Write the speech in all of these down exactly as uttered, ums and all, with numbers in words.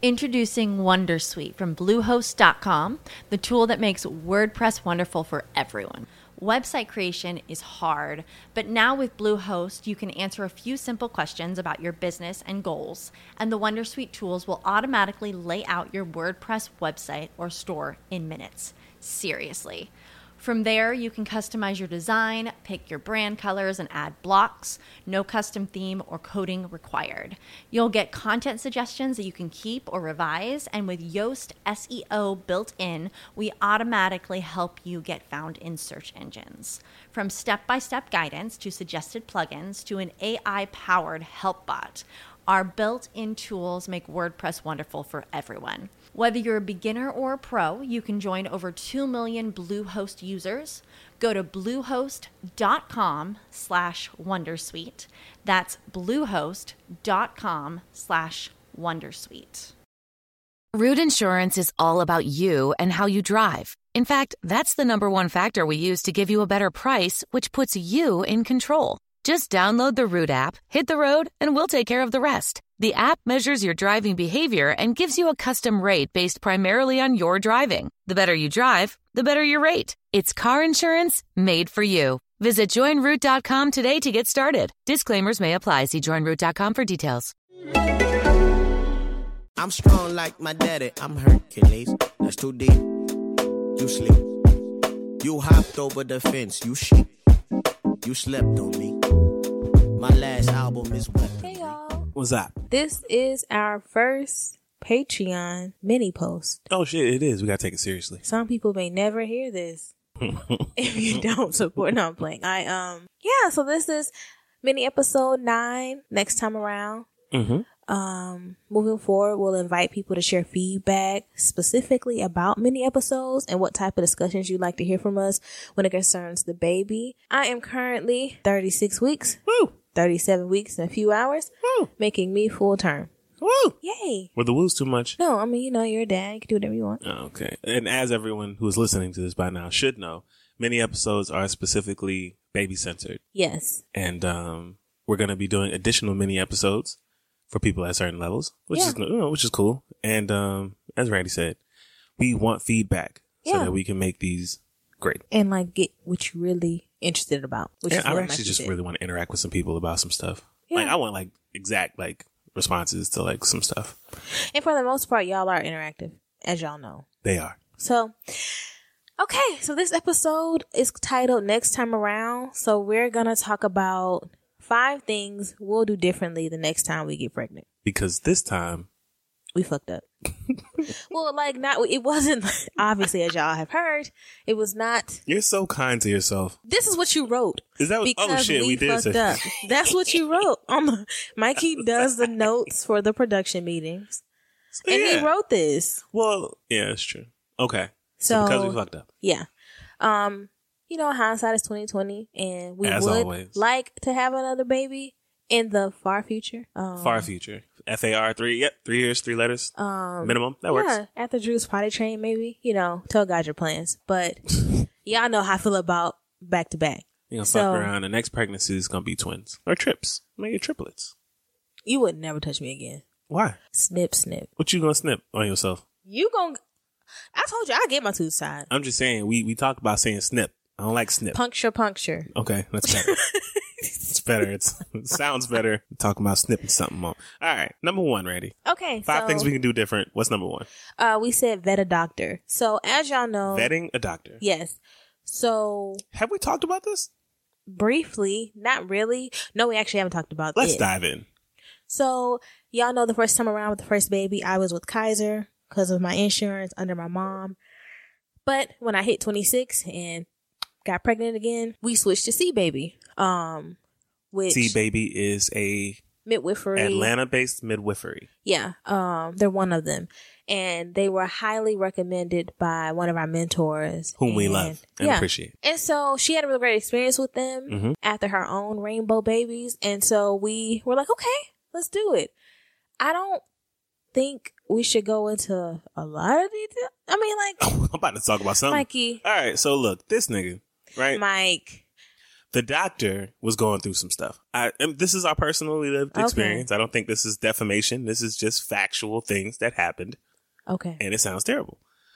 Introducing Wondersuite from Bluehost dot com, the tool that makes WordPress wonderful for everyone. Website creation is hard, but now with Bluehost, you can answer a few simple questions about your business and goals, and the Wondersuite tools will automatically lay out your WordPress website or store in minutes. Seriously. From there, you can customize your design, pick your brand colors, and add blocks. No custom theme or coding required. You'll get content suggestions that you can keep or revise, and with Yoast S E O built in, we automatically help you get found in search engines. From step-by-step guidance to suggested plugins to an A I-powered help bot, our built-in tools make WordPress wonderful for everyone. Whether you're a beginner or a pro, you can join over two million Bluehost users. Go to bluehost.com slash wondersuite. That's bluehost.com slash wondersuite. Root Insurance is all about you and how you drive. In fact, that's the number one factor we use to give you a better price, which puts you in control. Just download the Root app, hit the road, and we'll take care of the rest. The app measures your driving behavior and gives you a custom rate based primarily on your driving. The better you drive, the better your rate. It's car insurance made for you. Visit join root dot com today to get started. Disclaimers may apply. See join root dot com for details. I'm strong like my daddy. I'm Hercules. That's too deep. You sleep. You hopped over the fence. You sheep. You slept on me. My last album is what? Hey y'all. What's up? This is our first Patreon mini post. Oh shit, it is. We gotta take it seriously. Some people may never hear this if you don't support. No, I'm playing. I um yeah. So this is mini episode nine. Next time around. Mm-hmm. Um, moving forward, we'll invite people to share feedback specifically about mini episodes and what type of discussions you'd like to hear from us when it concerns the baby. I am currently thirty-six weeks. Woo! thirty-seven weeks in a few hours. Woo! Making me full term. Woo! Yay! Were the woos too much? No, I mean, you know, you're a dad. You can do whatever you want. Oh, okay. And as everyone who is listening to this by now should know, many episodes are specifically baby centered. Yes. And um, we're going to be doing additional mini episodes for people at certain levels, which yeah. is you know, which is cool. And um, as Randy said, we want feedback yeah. so that we can make these great and like get what you're really interested about. Which and is I what actually like just did. really want to interact with some people about some stuff. Yeah. Like I want like exact like responses to like some stuff. And for the most part, y'all are interactive, as y'all know. They are. So, okay. So this episode is titled Next Time Around. So we're going to talk about five things we'll do differently the next time we get pregnant. Because this time we fucked up. Well, like not, it wasn't obviously, as y'all have heard, it was not. You're so kind to yourself. This is what you wrote. Is that what, oh shit, we, we did fucked up. That's what you wrote. On the, Mikey does the notes for the production meetings. And yeah. he wrote this. Well, yeah, that's true. Okay. So, so because we fucked up. Yeah. Um, you know, hindsight is twenty twenty, and we As would always. like to have another baby in the far future. Um, far future. F A R three. Yep. Three years, three letters. Um, minimum. That works. Yeah. After Drew's potty train, maybe. You know, tell God your plans. But y'all know how I feel about back to back. You're gonna so, fuck around. The next pregnancy is gonna be twins or trips. Make it triplets. You would never touch me again. Why? Snip, snip. What you gonna snip on yourself? You gonna? I told you I get my tooth tied. I'm just saying. We we talk about saying snip. I don't like snip. Puncture, puncture. Okay, that's better. It's better. It's, it sounds better. Talking about snipping something on. All right, number one, Randy. Okay, Five so, things we can do different. What's number one? Uh, we said vet a doctor. So as y'all know, vetting a doctor. Yes. So have we talked about this? Briefly, not really. No, we actually haven't talked about. Let's it. dive in. So y'all know the first time around with the first baby, I was with Kaiser because of my insurance under my mom. But when I hit twenty-six and got pregnant again, we switched to C-Baby. Um, which C-Baby is a midwifery, Atlanta-based midwifery. Yeah, um, they're one of them, and they were highly recommended by one of our mentors, whom and, we love and yeah. appreciate. And so she had a really great experience with them mm-hmm. after her own rainbow babies, and so we were like, okay, let's do it. I don't think we should go into a lot of detail. I mean, like, oh, I'm about to talk about something. Mikey. All right, so look, this nigga, right? Mike. The doctor was going through some stuff. I, and this is our personally lived Okay. experience. I don't think this is defamation. This is just factual things that happened. Okay. And it sounds terrible.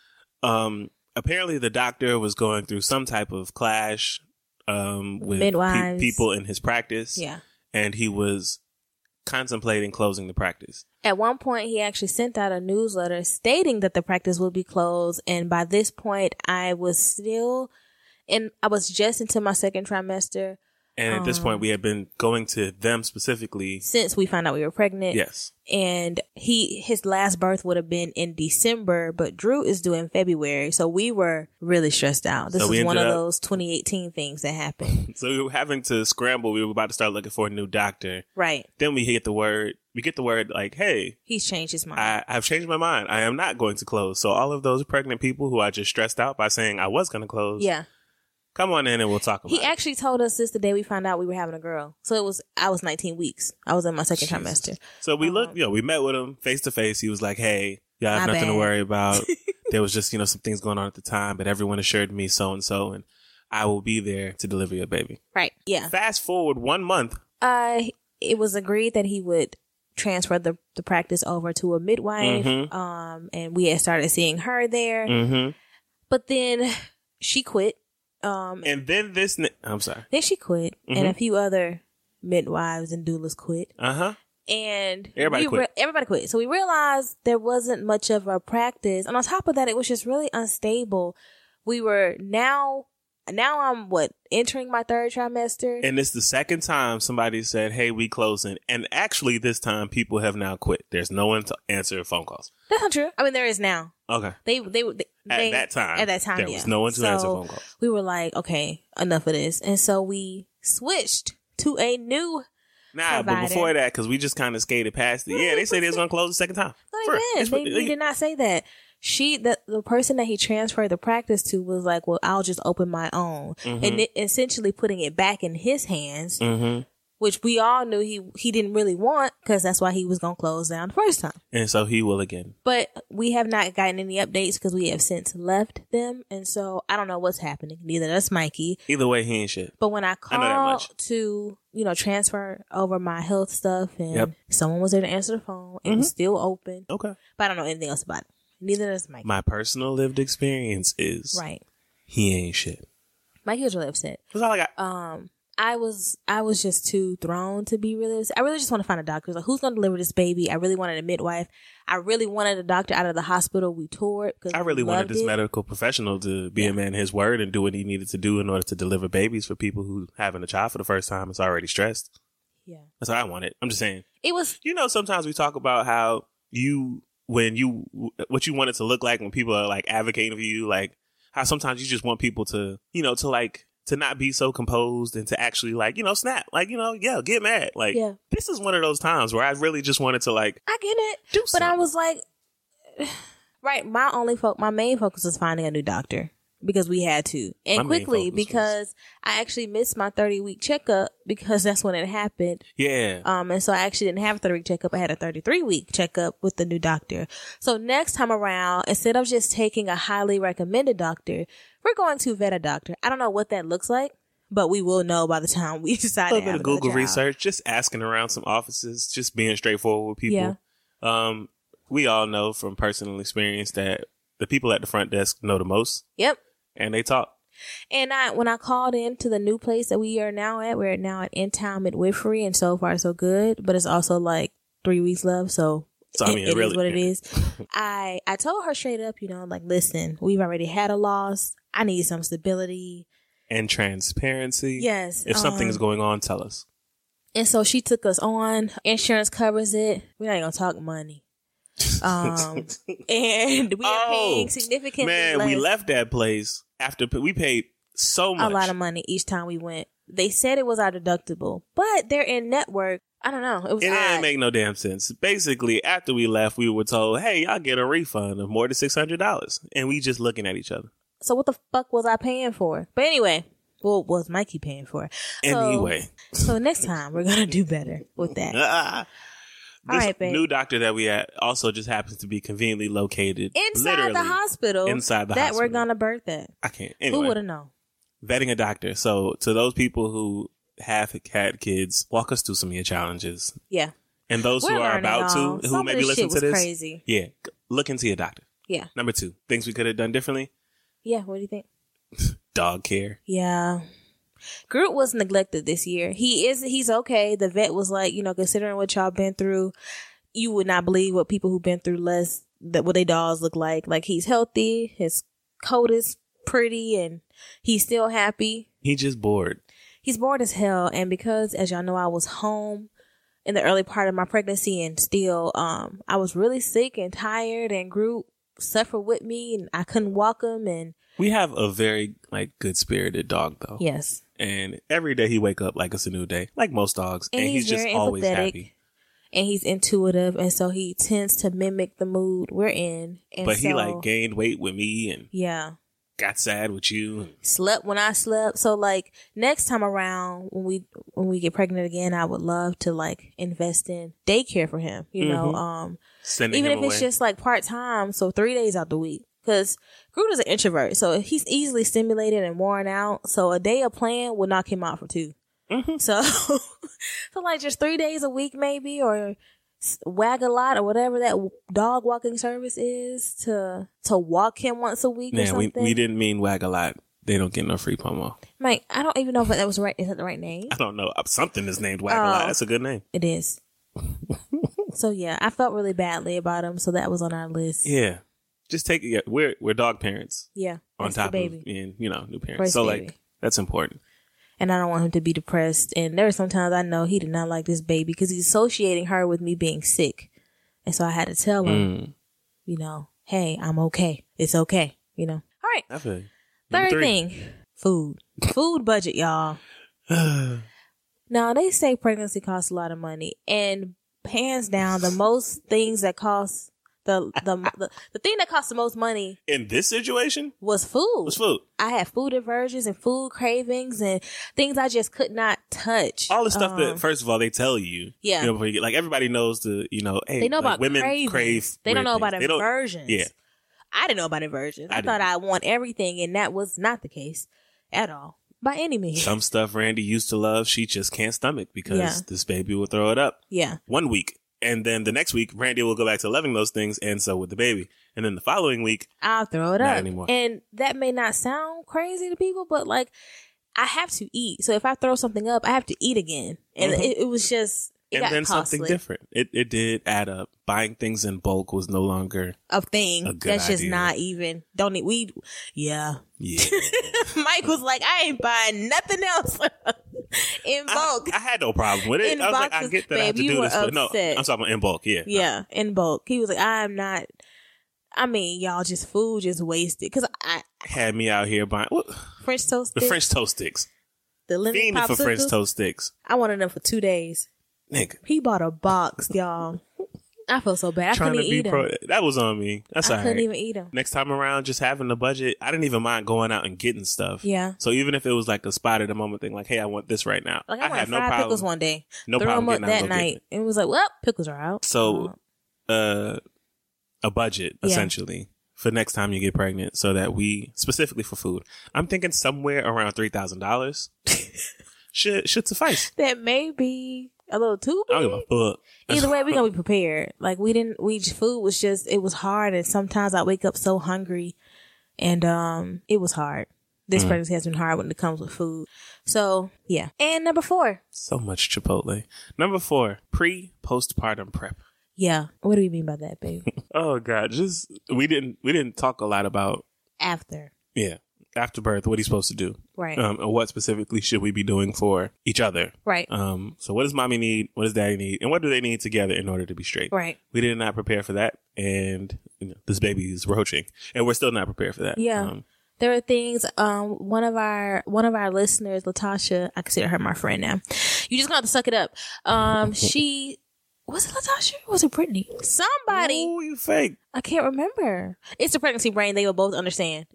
Um, apparently the doctor was going through some type of clash, um, with pe- Midwives. people in his practice. Yeah. And he was contemplating closing the practice. At one point, he actually sent out a newsletter stating that the practice would be closed. And by this point, I was still in, I was just into my second trimester. And at this Um, point, we had been going to them specifically. Since we found out we were pregnant. Yes. And he, his last birth would have been in December, but Drew is due in February. So we were really stressed out. This So we is one of ended up- those twenty eighteen things that happened. So we were having to scramble. We were about to start looking for a new doctor. Right. Then we get the word, we get the word like, hey, He's changed his mind. I, I've changed my mind. I am not going to close. So all of those pregnant people who are just stressed out by saying I was going to close. yeah. Come on in and we'll talk about He it. actually told us this the day we found out we were having a girl. So it was, I was nineteen weeks. I was in my second Jesus. trimester. So we Um, looked, you know, we met with him face to face. He was like, hey, y'all have My nothing to bad. worry about. There was just, you know, some things going on at the time, but everyone assured me so and so, and I will be there to deliver your baby. Right. Yeah. Fast forward one month. Uh, it was agreed that he would transfer the, the practice over to a midwife. Mhm. Um, and we had started seeing her there. Mm-hmm. But then she quit. Um, And then this, ni- I'm sorry. then she quit, and Mhm. a few other midwives and doulas quit. Uh huh. And Everybody we quit. everybody quit. So we realized there wasn't much of a practice. And on top of that, it was just really unstable. We were now, now I'm what, entering my third trimester. And it's the second time somebody said, hey, we closing. And actually, this time people have now quit. There's no one to answer phone calls. That's not true. I mean, there is now. Okay. They, they, they At they- that time, at that time, there yeah. was no one to So answer phone calls. We were like, okay, enough of this. And so we switched to a new, Nah, but provider. before that, because we just kind of skated past it. Yeah, they said they was going to close the second time. no, For- they it's- didn't. They, they did not say that. She, the, the person that he transferred the practice to was like, well, I'll just open my own. Mm-hmm. And it, essentially putting it back in his hands, Mm-hmm. which we all knew he, he didn't really want because that's why he was going to close down the first time. And so he will again. But we have not gotten any updates because we have since left them. And so I don't know what's happening. Neither does Mikey. Either way, he ain't shit. But when I I know that called much. to, you know, transfer over my health stuff and Yep. someone was there to answer the phone, it was still open. Okay. But I don't know anything else about it. Neither does Mikey. My personal lived experience is Right. he ain't shit. Mikey was really upset. That's all I got. Um, I was, I was just too thrown to be really, I really just want to find a doctor. Like, who's going to deliver this baby? I really wanted a midwife. I really wanted a doctor out of the hospital we toured. Cause I really we wanted loved this it. medical professional to be a man of his word and do what he needed to do in order to deliver babies for people who having a child for the first time is already stressed. Yeah. That's what I wanted. I'm just saying. It was, You know, sometimes we talk about how you, when you, what you want it to look like when people are like advocating for you, like how sometimes you just want people to, you know, to like, to not be so composed and to actually like, you know, snap, like, you know, yeah, get mad. Like, Yeah. this is one of those times where I really just wanted to like, I get it. Do but I something. was like, right. My only fo- my main focus was finding a new doctor because we had to, and My main quickly focus was- because I actually missed my thirty week checkup because that's when it happened. yeah. Um, and so I actually didn't have a thirty week checkup. I had a thirty-three week checkup with the new doctor. So next time around, instead of just taking a highly recommended doctor, we're going to vet a doctor. I don't know what that looks like, but we will know by the time we decide a to little bit have of another Google child. research, just asking around some offices, just being straightforward with people. Yeah. Um, we all know from personal experience that the people at the front desk know the most Yep. and they talk. And I, when I called in to the new place that we are now at, we're now at In Town Midwifery, and so far so good. But it's also like three weeks left, so, So, I mean, it, it really- is what it is. I I told her straight up, you know, like, listen, we've already had a loss. I need some stability. And transparency. Yes. If something is um, going on, tell us. And so she took us on. Insurance covers it. We're not even gonna talk money. Um, and we are Oh, paying significantly Man, less. we left that place after we paid so much. a lot of money each time we went. They said it was our deductible, but they're in network. I don't know. It was It odd. didn't make no damn sense. Basically, after we left, we were told, hey, y'all get a refund of more than six hundred dollars. And we just looking at each other. So what the fuck was I paying for? But anyway, what was Mikey paying for? So- Anyway. So next time we're going to do better with that. this All right, babe. new doctor that we had also just happens to be conveniently located Inside literally the hospital. inside the that hospital. we're going to birth at. I can't. Who Anyway, would have known? vetting a doctor. So to those people who have had kids, walk us through some of your challenges. Yeah. And those We're who are learning, about y'all. to, who Some of maybe this listen shit to was this, crazy. yeah, look into your doctor. Yeah. Number two, things we could have done differently. Yeah. What do you think? Dog care. Yeah. Groot was neglected this year. He is, he's okay. The vet was like, you know, considering what y'all been through, you would not believe what people who've been through less, that what their dogs look like. Like, he's healthy. His coat is pretty and he's still happy. He just bored. He's bored as hell. And because, as y'all know, I was home in the early part of my pregnancy and still, um, I was really sick and tired, and Groot suffered with me and I couldn't walk him. And We have a very like good spirited dog though. yes. And every day he wake up like it's a new day, like most dogs. And And, he's he's, just very always empathetic. happy. And he's intuitive, and so he tends to mimic the mood we're in. And But he so, like gained weight with me and yeah, got sad with you. slept when I slept. So like next time around, when we when we get pregnant again, I would love to like invest in daycare for him. You know, Mhm. um, Sending even him if it's away. just like part time, so three days out the week. Because Groot is an introvert, so he's easily stimulated and worn out. So a day of playing would knock him out for two. Mhm. So, so like just three days a week, maybe, or s- wag a lot, or whatever that w- dog walking service is, to to walk him once a week or Man, we, something. we didn't mean wag a lot. They don't get no free promo. Mike, I don't even know if that was right. Is that the right name? I don't know. Something is named wag a Oh. lot. That's a good name. It is. So yeah, I felt really badly about him, so that was on our list. Yeah. Just take it. Yeah, we're we're dog parents Yeah, on that's the top baby. of being, you know, new parents. First so baby. like that's important. And I don't want him to be depressed. And there are sometimes I know he did not like this baby because he's associating her with me being sick. And so I had to tell him, Mm. you know, hey, I'm okay. It's okay. You know. All right. I feel you. Number Third three. thing, food. Food budget, y'all. Now, they say pregnancy costs a lot of money. And hands down, the most things that cost, the, the, the, the thing that cost the most money In this situation, was food. was food. I had food aversions and food cravings and things I just could not touch. All the stuff Um, that, first of all, they tell you. Yeah. You know, before you get, like everybody knows the, you know, hey, They know like, about women cravings. crave. They don't weird know about things. They don't- inversions. Yeah. I didn't know about inversions. I, I thought didn't. I want everything, and that was not the case at all, by any means. Some stuff Randy used to love, she just can't stomach because Yeah. this baby will throw it up Yeah. one week. And then the next week, Randy will go back to loving those things, and so with the baby. And then the following week, I'll throw it Not up. anymore. And that may not sound crazy to people, but like, I have to eat. So if I throw something up, I have to eat again. And Mhm. it, it was just, it and got then costly. something different. It it did add up. Buying things in bulk was no longer, A thing A good that's just idea. not even, don't need, we, yeah. yeah. Mike was like, I ain't buying nothing else in bulk. I, I had no problem with it. In I was like, I boxes, get that I have babe, to you do were this, but no, upset. I'm talking about in bulk. Yeah, Yeah, in bulk. He was like, I'm not. I mean, y'all, just food just wasted. Cause I had me out here buying what, French toast the sticks, French toast sticks. the lemon Fiending for French popsicles. toast sticks, I wanted them for two days. nigga. He bought a box, y'all. I felt so bad. I Trying couldn't to even be eat pro. them. That was on me. That's I all couldn't right. even eat them. Next time around, just having the budget, I didn't even mind going out and getting stuff. Yeah. So even if it was like a spot at the moment thing, like, hey, I want this right now. Like I, I wanted had no fried problem. pickles one day. No Threw problem them up getting out that and go get night. And it was like, well, pickles are out. So, Uh, uh, a budget Yeah. essentially for next time you get pregnant, so that we specifically for food. I'm thinking somewhere around three thousand dollars should should suffice. that may be a little too I don't big. give a fuck. Either way, we're gonna be prepared. Like we didn't, we just, food was just, it was hard, and sometimes I wake up so hungry, and um, it was hard. This Mm. pregnancy has been hard when it comes with food. So yeah. And number four, So much Chipotle. Number four, pre postpartum prep. yeah. What do we mean by that, baby? Oh God, just we didn't we didn't talk a lot about After, yeah after birth. What he's supposed to do, right, um, and what specifically should we be doing for each other? right, Um, so what does mommy need? What does daddy need? And what do they need together in order to be straight? right. We did not prepare for that, and you know, this baby is roaching, and we're still not prepared for that. Yeah. Um, There are things. Um, one of our one of our listeners, Latasha, I consider her my friend now. You just got to suck it up. Um, she was it Latasha? Or was it Brittany? Somebody. oh, you fake. I can't remember. It's the pregnancy brain. They will both understand.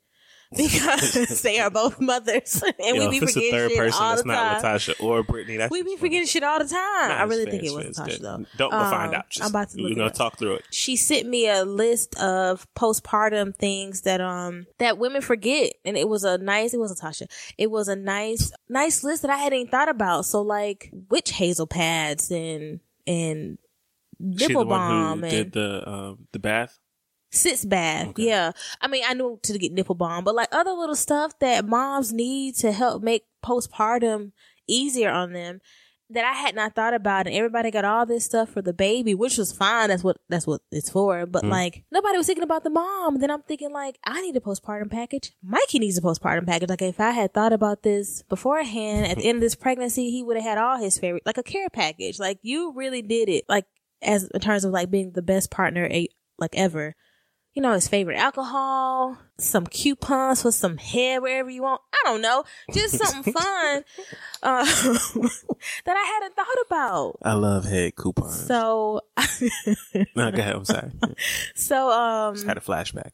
because they are both mothers, and Yo, we be if it's a forgetting third shit person all that's the not time. Latasha or Brittany, that's We be funny. forgetting shit all the time. Nah, I really it's think fair, it was it's Latasha fair. though. Don't Um, find out. Just, I'm about to look we're it gonna up. talk through it. She sent me a list of postpartum things that um that women forget, and it was a nice. It was Latasha. It was a nice nice list that I hadn't even thought about. So like witch hazel pads and and She nipple the one balm who and did the um, the bath. sitz bath. Okay. Yeah. I mean, I knew to get nipple balm, but like other little stuff that moms need to help make postpartum easier on them that I had not thought about. And everybody got all this stuff for the baby, which was fine. That's what, that's what it's for. But Mm. like nobody was thinking about the mom. Then I'm thinking like, I need a postpartum package. Mikey needs a postpartum package. Like if I had thought about this beforehand at the end of this pregnancy, he would have had all his favorite, like a care package. Like you really did it. Like as in terms of like being the best partner, a, like ever. You know, his favorite alcohol, some coupons for some hair wherever you want. I don't know. Just something fun uh, that I hadn't thought about. I love head coupons. So, no, go ahead. I'm sorry. so, um, Just had a flashback.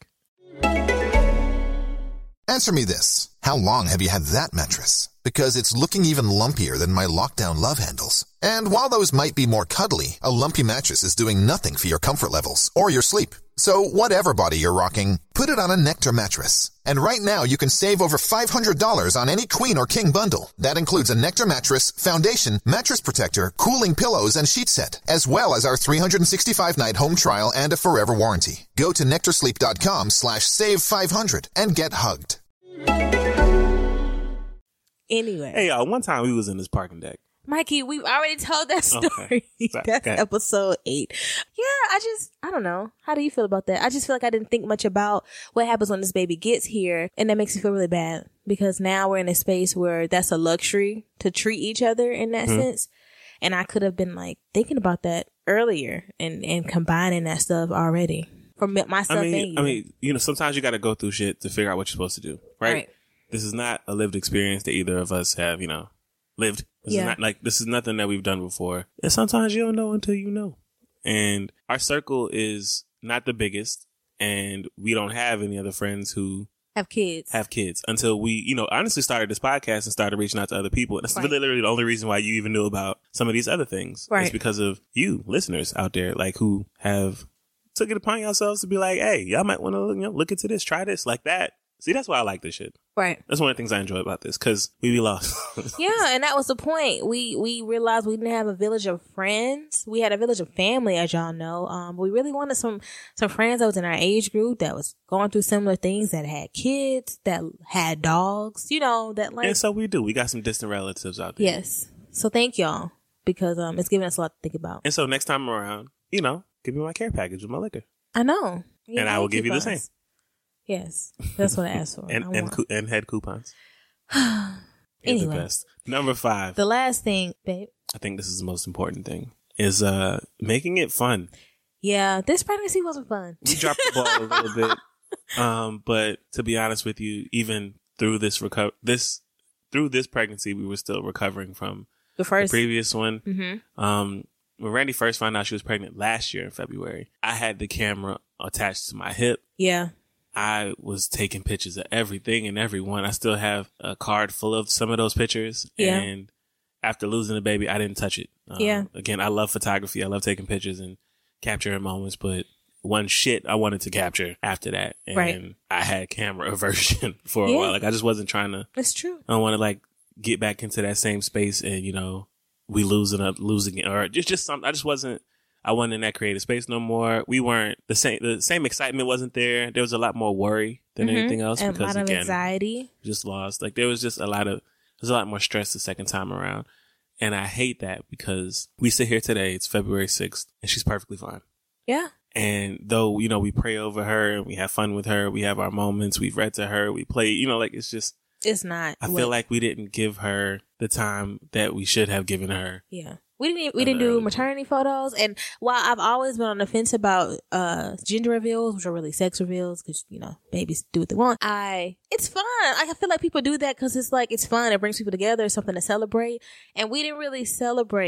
Answer me this. How long have you had that mattress? Because it's looking even lumpier than my lockdown love handles. And while those might be more cuddly, a lumpy mattress is doing nothing for your comfort levels or your sleep. So whatever body you're rocking, put it on a Nectar mattress. And right now you can save over five hundred dollars on any queen or king bundle. That includes a Nectar mattress, foundation, mattress protector, cooling pillows, and sheet set, as well as our three hundred sixty-five night home trial and a forever warranty. Go to nectarsleep.com slash save 500 and get hugged. anyway. Hey, y'all. One time we was in this parking deck. Mikey, we've already told that story. Okay. Sorry. That's Go ahead. episode eight. Yeah, I just, I don't know. How do you feel about that? I just feel like I didn't think much about what happens when this baby gets here. And that makes me feel really bad because now we're in a space where that's a luxury to treat each other in that Mm-hmm. sense. And I could have been like thinking about that earlier and, and combining that stuff already for me- myself I and mean, you. I mean, you know, sometimes you got to go through shit to figure out what you're supposed to do, right? Right. This is not a lived experience that either of us have, you know, lived. This Yeah. is not like, this is nothing that we've done before. And sometimes you don't know until you know. And our circle is not the biggest, and we don't have any other friends who have kids. have kids until we, you know, honestly started this podcast and started reaching out to other people. And that's Right. literally the only reason why you even knew about some of these other things. Right. It's because of you listeners out there, like who have took it upon yourselves to be like, hey, y'all might want to, you know, look into this, try this, like that. See, that's why I like this shit. Right. That's one of the things I enjoy about this, because we be lost. Yeah, and that was the point. We we realized we didn't have a village of friends. We had a village of family, as y'all know. Um, we really wanted some some friends that was in our age group that was going through similar things, that had kids, that had dogs. You know, that like And so we do. We got some distant relatives out there. yes. So thank y'all because um, it's giving us a lot to think about. And so next time around, you know, give me my care package with my liquor, I know, Yeah, and I will thank give you the guys. same, Yes, that's what I asked for. and I and want- cou- and head coupons. You're Anyway. the best. Number five. the last thing, babe. I think this is the most important thing, is uh making it fun. Yeah, this pregnancy wasn't fun. We dropped the ball a little bit, um, but to be honest with you, even through this reco- this through this pregnancy, we were still recovering from The the first, previous one. mm-hmm. Um, when Randy first found out she was pregnant last year in February, I had the camera attached to my hip. yeah, I was taking pictures of everything and everyone. I still have a card full of some of those pictures. Yeah. And after losing the baby, I didn't touch it. Um, Yeah. Again, I love photography. I love taking pictures and capturing moments, but one shit I wanted to capture after that. And Right. I had camera aversion for a Yeah. while. Like, I just wasn't trying to, it's true. I don't want to like get back into that same space and, you know, we losing up, losing it, or just, just something. I just wasn't, I wasn't in that creative space no more. We weren't the same, the same excitement wasn't there. There was a lot more worry than Mhm. anything else And a because lot of again, anxiety. just lost. Like there was just a lot of, there's a lot more stress the second time around. And I hate that because we sit here today, it's February sixth, and she's perfectly fine. Yeah. And though, you know, we pray over her and we have fun with her, we have our moments, we've read to her, we play, you know, like it's just, It's not. I what- feel like we didn't give her the time that we should have given her. yeah. We didn't. We In didn't the do early maternity photos, and while I've always been on the fence about uh gender reveals, which are really sex reveals, because you know babies do what they want. I it's fun. Like, I feel like people do that because it's like it's fun. It brings people together. It's something to celebrate, and we didn't really celebrate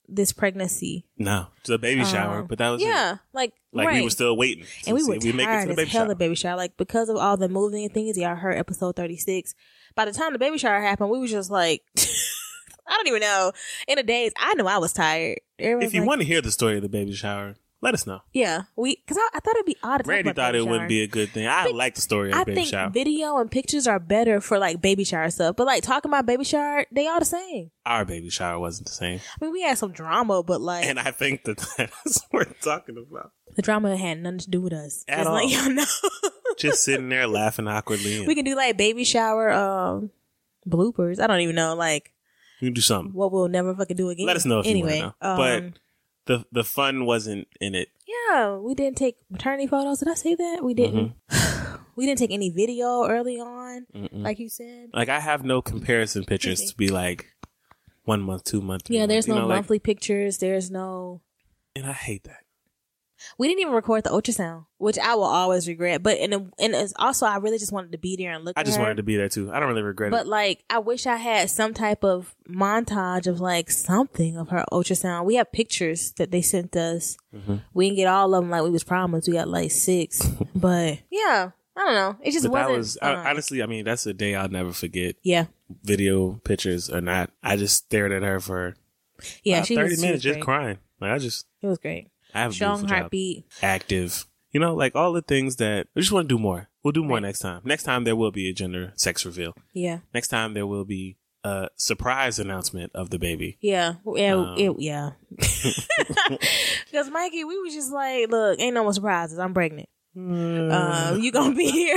this pregnancy. No, it's a baby shower, Um, but that was yeah, it. like Like right. we were still waiting, to and we see were if we make it tired to the as baby hell shower. of baby shower. Like because of all the moving and things. Y'all heard episode thirty-six. By the time the baby shower happened, we was just like, I don't even know. In the days, I knew I was tired. Everyone If was you like, want to hear the story of the baby shower, let us know. yeah, we because I, I thought it'd be odd. To talk Randy about thought baby it shower. wouldn't be a good thing. I think- like the story of I the baby think shower. video and pictures are better for like baby shower stuff, but like talking about baby shower, they all the same. Our baby shower wasn't the same, I mean, we had some drama, but like and I think that that's what we're talking about. the drama had nothing to do with us. At Just all. Like y'all know, Just sitting there laughing awkwardly. And we can do like baby shower um bloopers. I don't even know like we can do something. what we'll never fucking do again. Let us know if anyway, you want to know. Um, But the the fun wasn't in it. yeah, we didn't take maternity photos. Did I say that? We didn't. Mm-hmm. We didn't take any video early on, like you said. Like I have no comparison pictures to be like one month, two months. three Yeah, there's months, you no know, like- monthly pictures. There's no. and I hate that. We didn't even record the ultrasound, which I will always regret. But and and it's also, I really just wanted to be there and look. I at just her. wanted to be there too. I don't really regret But it. like, I wish I had some type of montage of like something of her ultrasound. We have pictures that they sent us. Mm-hmm. We didn't get all of them like we was promised. We got like six, but yeah, I don't know. It just But that wasn't. was I, fun. honestly. I mean, that's a day I'll never forget. yeah, Video pictures or not, I just stared at her for yeah. about She thirty was, she minutes was just great. crying. Like I just It was great. I have a Strong beautiful job. heartbeat. Active. You know, like all the things that we just want to do more. We'll do more next time. Next time there will be a gender sex reveal. Yeah, Next time there will be a surprise announcement of the baby. yeah, yeah, Um. it, yeah. Because Mikey, we was just like, look, ain't no more surprises. I'm pregnant. Um, you gonna be here.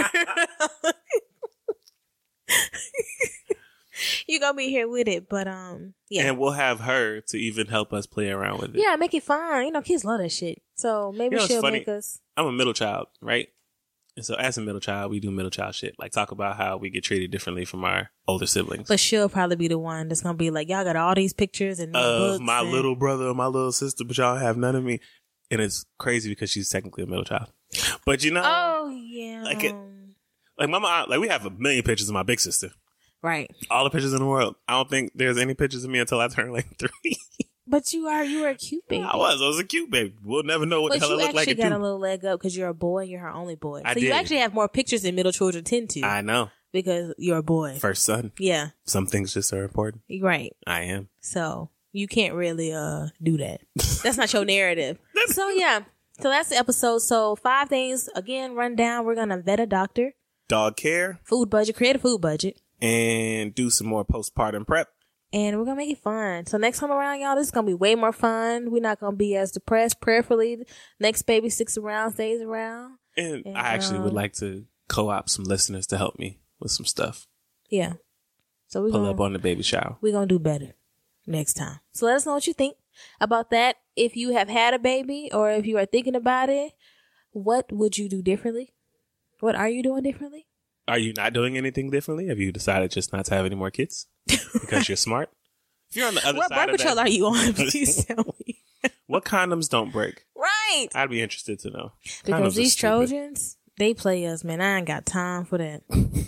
You gonna be here with it, but um, yeah, And we'll have her to even help us play around with it. yeah, make it fun. You know, kids love that shit. So maybe You know, it's she'll funny. make us. I'm a middle child, right? And so as a middle child, we do middle child shit. Like talk about how we get treated differently from our older siblings. But she'll probably be the one that's gonna be like, y'all got all these pictures and Of books my and- little brother or my little sister, but y'all have none of me. And it's crazy because she's technically a middle child. But you know, Oh yeah, Like it- like my mom, like we have a million pictures of my big sister. right. All the pictures in the world. I don't think there's any pictures of me until I turn like three. But you are you were a cute baby. I was. I was a cute baby. We'll never know what But the hell you I look actually like got at a two. little leg up because you're a boy and you're her only boy. I so you did. actually have more pictures than middle children tend to I know. because you're a boy. First son. Yeah, Some things just are important. right. I am. So you can't really uh do that. That's not your narrative. So yeah. So that's the episode. So five things again, run down. We're gonna vet a doctor, Dog care food budget, create a food budget, and do some more postpartum prep. and we're gonna make it fun. So next time around, y'all, this is gonna be way more fun. We're not gonna be as depressed. Prayerfully, next baby sticks around, stays around. And, And, I actually would um, like to co-op some listeners to help me with some stuff. Yeah. So we're Pull gonna up on the baby shower. we're gonna do better next time. So let us know what you think about that. If you have had a baby or if you are thinking about it, what would you do differently? What are you doing differently? Are you not doing anything differently? Have you decided just not to have any more kids because you're smart? If you're on the other What side birth of control that, are you on? Please tell me. what condoms don't break? Right. I'd be interested to know. Because Condoms are these stupid. Trojans, they play us, man. I ain't got time for that.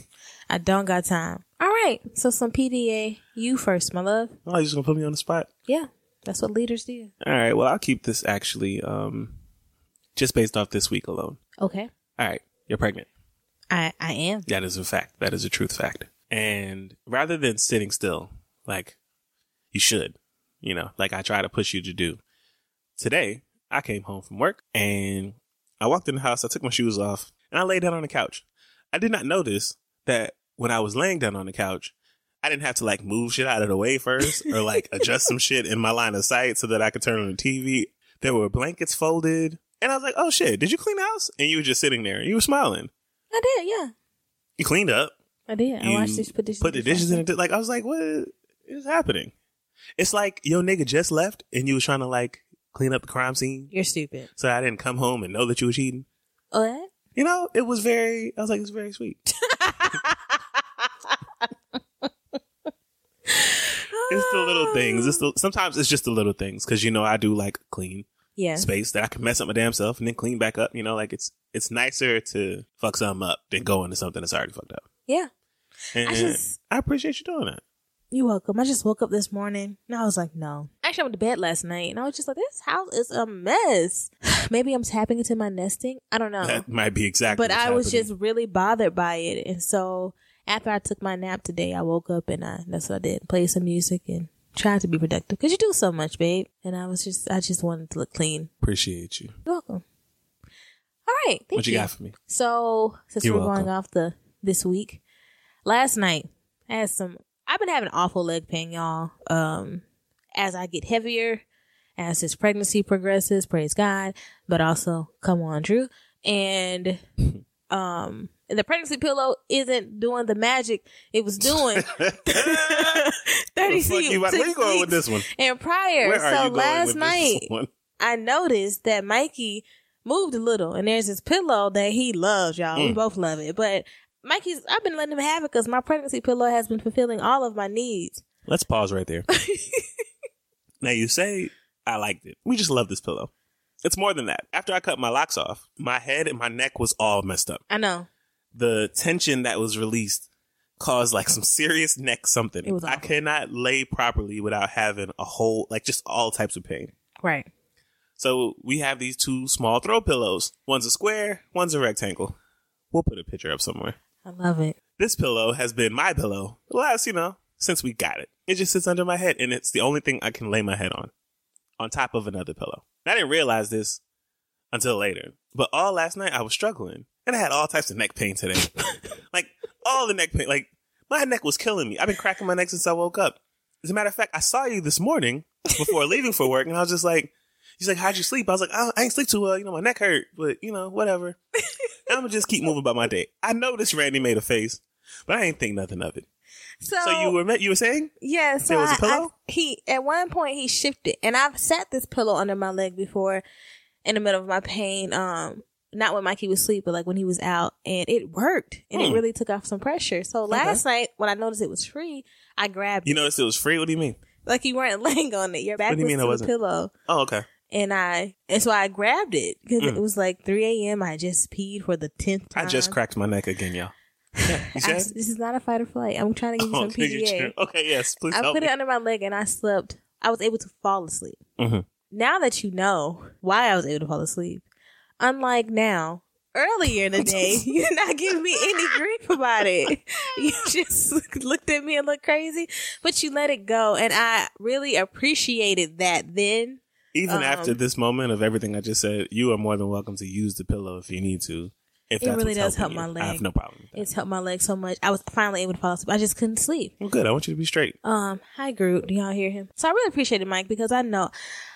I don't got time. All right. So some P D A. You first, my love. Oh, you just gonna put me on the spot? Yeah. That's what leaders do. All right. Well, I'll keep this actually um, just based off this week alone. Okay. All right. You're pregnant. I, I am. That is a fact. That is a truth fact. And rather than sitting still, like you should, you know, like I try to push you to do. Today, I came home from work and I walked in the house. I took my shoes off and I laid down on the couch. I did not notice that when I was laying down on the couch, I didn't have to like move shit out of the way first or like adjust some shit in my line of sight so that I could turn on the T V. There were blankets folded. And I was like, oh shit, did you clean the house? And you were just sitting there and you were smiling. I did, yeah. You cleaned up. I did. I You watched this. Put dishes. Put the dishes in it. Like, I was like, what is happening? It's like your nigga just left and you was trying to like clean up the crime scene. You're stupid. So I didn't come home and know that you were cheating. What? You know, it was very, I was like, it's very sweet. It's the little things. It's the, sometimes it's just the little things. Cause you know, I do like clean Yeah. space that I can mess up my damn self and then clean back up. You know, like it's, it's nicer to fuck something up than go into something that's already fucked up. Yeah. And I just- I appreciate you doing that. You're welcome. I just woke up this morning and I was like, no. Actually, I went to bed last night and I was just like, this house is a mess. Maybe I'm tapping into my nesting. I don't know. That might be exactly But I what's was happening. just really bothered by it. And so after I took my nap today, I woke up and I, that's what I did. Played some music and tried to be productive. Because you do so much, babe. And I was just, I just wanted to look clean. Appreciate you. You're welcome. All right. Thank What you got for me? So since You're we're going welcome. off the this week, last night I had some. I've been having awful leg pain, y'all. Um, as I get heavier, as this pregnancy progresses, praise God. But also, come on, Drew. And um, the pregnancy pillow isn't doing the magic it was doing. thirty Fuck you, where you going with this one? And prior, Where are so you going last with night this one? I noticed that Mikey moved a little, and there's this pillow that he loves, y'all. We Mm. both love it, but Mikey's, I've been letting him have it because my pregnancy pillow has been fulfilling all of my needs. Let's pause right there. Now you say I liked it. We just love this pillow. It's more than that. After I cut my locks off, my head and my neck was all messed up. I know. The tension that was released caused like some serious neck something. It was I awful. cannot lay properly without having a whole, like just all types of pain. Right. So we have these two small throw pillows. One's a square, one's a rectangle. We'll put a picture up somewhere. I love it. This pillow has been my pillow the last, you know, since we got it. It just sits under my head, and it's the only thing I can lay my head on, on top of another pillow. And I didn't realize this until later. But all last night, I was struggling. And I had all types of neck pain today. Like, all the neck pain. Like, my neck was killing me. I've been cracking my neck since I woke up. As a matter of fact, I saw you this morning before leaving for work, and I was just like, he's like, how'd you sleep? I was like, I, I ain't sleep too well. You know, my neck hurt, but, you know, whatever. I'm going to just keep moving about my day. I noticed Randy made a face, but I ain't think nothing of it. So, So you were you were saying? yeah, so there was a I- pillow? I- he, at one point he shifted, and I've sat this pillow under my leg before in the middle of my pain. Um, not when Mikey was asleep, but like when he was out, and it worked, and it Hmm. really took off some pressure. So last night when I noticed it was free, I grabbed You it. noticed it was free? What do you mean? Like you weren't laying on it. Your back What do you was mean I to the wasn't? pillow. Oh, okay. And I, and so I grabbed it because Mm. it was like three a.m. I just peed for the tenth time. I just cracked my neck again, y'all. Yeah, you I- said? this is not a fight or flight. I'm trying to give you Oh, some okay, P D A. you- okay, yes, please I help put me. it under my leg and I slept. I was able to fall asleep. Mhm. Now that you know why I was able to fall asleep, unlike now, earlier in the day, you did not give me any grief about it. You just looked at me and looked crazy, but you let it go. And I really appreciated that then. Even um, after this moment of everything I just said, you are more than welcome to use the pillow if you need to. If It that's really what's does helping help my you. I leg. have no problem with that. It's helped my leg so much. I was finally able to fall asleep. I just couldn't sleep. Well, good. I want you to be straight. Um, hi Groot. Do y'all hear him? So I really appreciate it, Mike, because I know,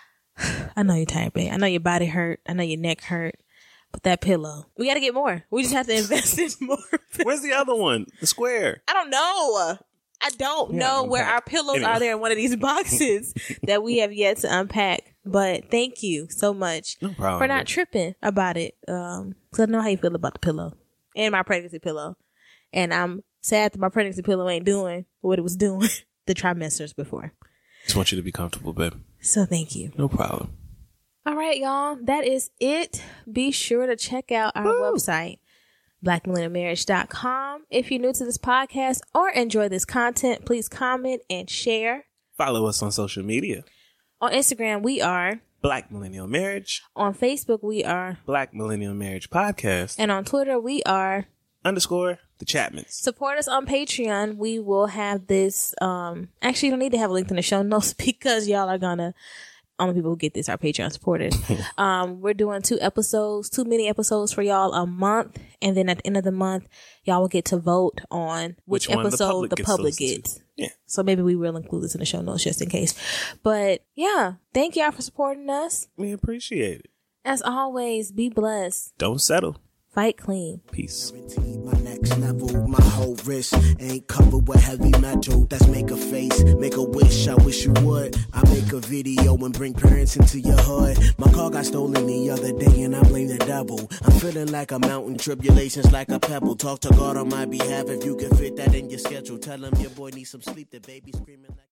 I know you're tired, babe. I know your body hurt. I know your neck hurt. But that pillow, we got to get more. We just have to invest in more. Where's the other one? The square. I don't know. I don't Yeah, know where unpack. our pillows Anyway. are there in one of these boxes that we have yet to unpack. But thank you so much No problem. for not tripping about it. Um, cause I know how you feel about the pillow and my pregnancy pillow. And I'm sad that my pregnancy pillow ain't doing what it was doing the trimesters before. Just want you to be comfortable, babe. So thank you. No problem. All right, y'all. That is it. Be sure to check out our website, black millennial marriage dot com. If you're new to this podcast or enjoy this content, please comment and share. Follow us on social media. On Instagram, we are. Black Millennial Marriage, On Facebook, we are. Black Millennial Marriage Podcast, And on Twitter, we are. underscore the Chapmans. Support us on Patreon. We will have this. Um, actually, you don't need to have a link in the show notes because y'all are gonna. Only people who get this are Patreon supporters. um, we're doing two episodes, two mini episodes for y'all a month, and then at the end of the month, y'all will get to vote on which, Which one the episode public the gets to public listen to. gets. Yeah. So maybe we will include this in the show notes just in case. But yeah, thank y'all for supporting us. We appreciate it. As always, be blessed. Don't settle. Fight clean. Peace. My next level, my whole wrist ain't covered with heavy metal. That's make a face, make a wish, I wish you would. I make a video and bring parents into your hood. My car got stolen the other day and I blame the devil. I'm feeling like a mountain, tribulations like a pebble. Talk to God on my behalf if you can fit that in your schedule. Tell him your boy needs some sleep, the baby screaming like